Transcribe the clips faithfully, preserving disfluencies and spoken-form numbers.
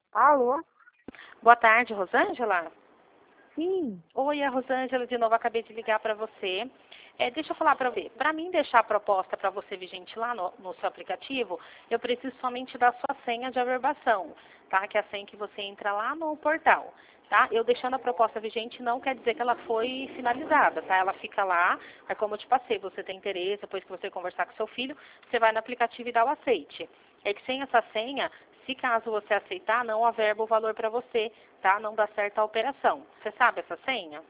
Alô? Boa tarde, Rosângela. Sim. Oi, é a Rosângela de novo, acabei de ligar para você. É, deixa eu falar para você. Para mim deixar a proposta para você vigente lá no, no seu aplicativo, eu preciso somente da sua senha de averbação, tá? Que é a senha que você entra lá no portal, tá? Eu deixando a proposta vigente não quer dizer que ela foi finalizada, tá? Ela fica lá, é como eu te passei, você tem interesse, depois que você conversar com seu filho, você vai no aplicativo e dá o aceite. É que sem essa senha, se caso você aceitar, não averba o valor para você, tá? Não dá certo a operação. Você sabe essa senha?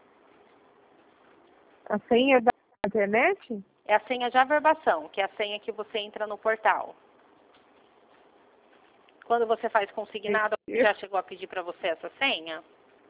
A senha da internet? É a senha de averbação, que é a senha que você entra no portal. Quando você faz consignado, Eu, já chegou a pedir para você essa senha?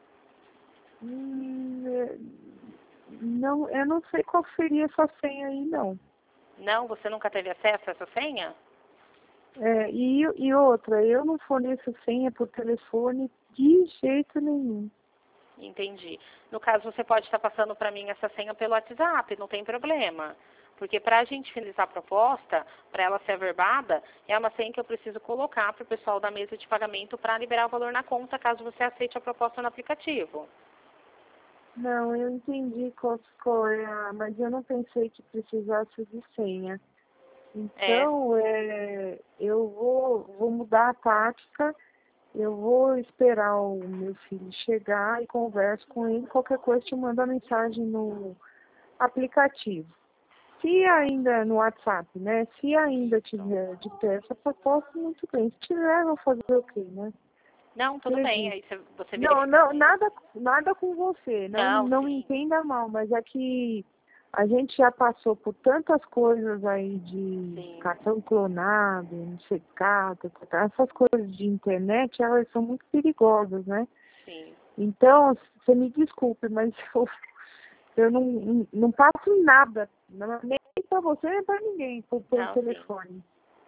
hum, é, não, eu não sei qual seria essa senha aí, não. Não? Você nunca teve acesso a essa senha? É, e, e outra, eu não forneço senha por telefone de jeito nenhum. Entendi. No caso, você pode estar passando para mim essa senha pelo WhatsApp, não tem problema. Porque para a gente finalizar a proposta, para ela ser averbada, é uma senha que eu preciso colocar para o pessoal da mesa de pagamento para liberar o valor na conta, caso você aceite a proposta no aplicativo. Não, eu entendi qual, qual é a, mas eu não pensei que precisasse de senha. É, Então, é, eu vou, vou mudar a tática. Eu vou esperar o meu filho chegar e converso com ele. Qualquer coisa, te mando a mensagem no aplicativo. Se ainda no WhatsApp, né? Se ainda tiver de pé essa proposta, muito bem. Se tiver, eu vou fazer o quê, né? não, tudo bem, Acredito. aí você você Não, verifica não, com ele. nada, nada com você. Não, Não, não me sim, entenda mal, mas é que a gente já passou por tantas coisas aí de sim, cartão clonado, não sei, carta, essas coisas de internet, elas são muito perigosas, né? sim. Então, você me desculpe, mas eu, eu não, não, não passo nada, não- nem para você, nem para ninguém, por, pelo Não, sim. telefone.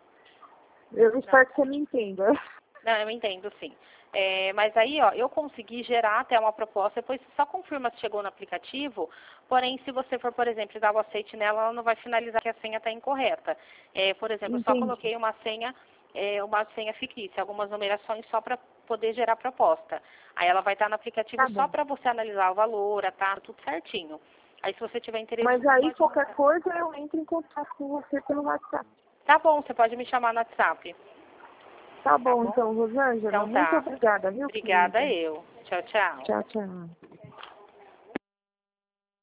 Eu Não, espero que você me entenda. não, eu entendo, sim. É, mas aí, ó, eu consegui gerar até uma proposta, depois você só confirma se chegou no aplicativo, porém, se você for, por exemplo, dar o aceite nela, ela não vai finalizar que a senha está incorreta. É, por exemplo, eu só Entendi. coloquei uma senha, é, uma senha fictícia, algumas numerações só para poder gerar proposta. Aí ela vai estar no aplicativo Tá só bom. para você analisar o valor, a taxa, tudo certinho. Aí, se você tiver interesse, Mas você aí, pode qualquer mandar. coisa, eu entro em contato com você pelo WhatsApp. Tá bom, você pode me chamar no WhatsApp. Tá Tá bom, bom? então, Rosângela. Então Muito tá. obrigada, viu, Obrigada querida? eu. Tchau, tchau. Tchau, tchau.